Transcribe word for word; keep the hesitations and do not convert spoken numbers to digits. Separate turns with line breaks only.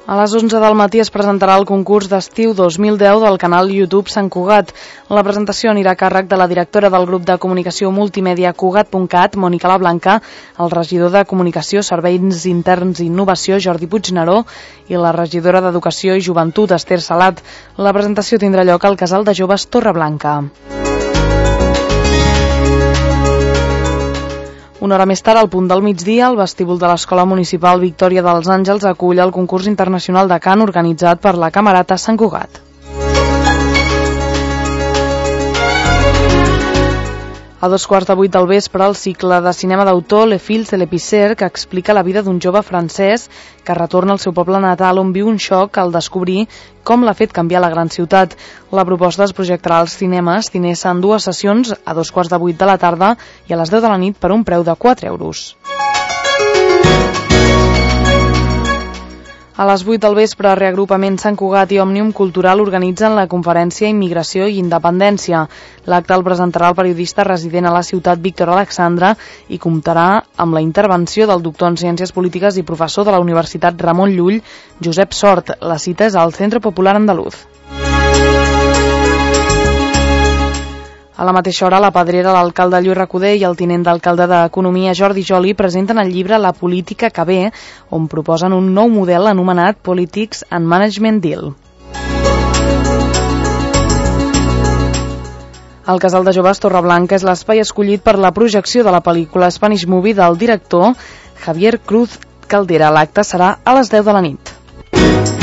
A les onze del matí es presentarà el concurs d'estiu dos mil deu del canal YouTube Sant Cugat. La presentació anirà a càrrec de la directora del grup de comunicació multimèdia Cugat punt cat, Mònica La Blanca, el regidor de Comunicació, Serveis Interns i Innovació, Jordi Puigneró, i la regidora d'Educació i Joventut, Esther Salat. La presentació tindrà lloc al Casal de Joves Torreblanca. Una hora més tard, al punt del migdia, el vestíbul de l'Escola Municipal Victòria dels Àngels acull el concurs internacional de cant organitzat per la Camerata Sant Cugat. A dos quarts de vuit del vespre, el cicle de cinema d'autor Les Fils de l'Épicier, que explica la vida d'un jove francès que retorna al seu poble natal on viu un xoc al descobrir com l'ha fet canviar la gran ciutat. La proposta es projectarà als cinemes Cinesa en dues sessions, a dos quarts de vuit de la tarda i a les deu de la nit per un preu de quatre euros. A les vuit del vespre, Reagrupament Sant Cugat i Òmnium Cultural organitzen la conferència Immigració i Independència. L'acte el presentarà el periodista resident a la ciutat Víctor Alexandre i comptarà amb la intervenció del doctor en Ciències Polítiques i professor de la Universitat Ramon Llull, Josep Sort. La cita és al Centre Popular Andaluz. A la mateixa hora, la Pedrera, l'alcalde Lluís Recoder i el tinent d'alcalde d'Economia Jordi Joli presenten el llibre La política que ve, on proposen un nou model anomenat Politics and Management Deal. El Casal de Joves Torreblanca és l'espai escollit per la projecció de la pel·lícula Spanish Movie del director Javier Cruz Caldera. L'acte serà a les deu de la nit.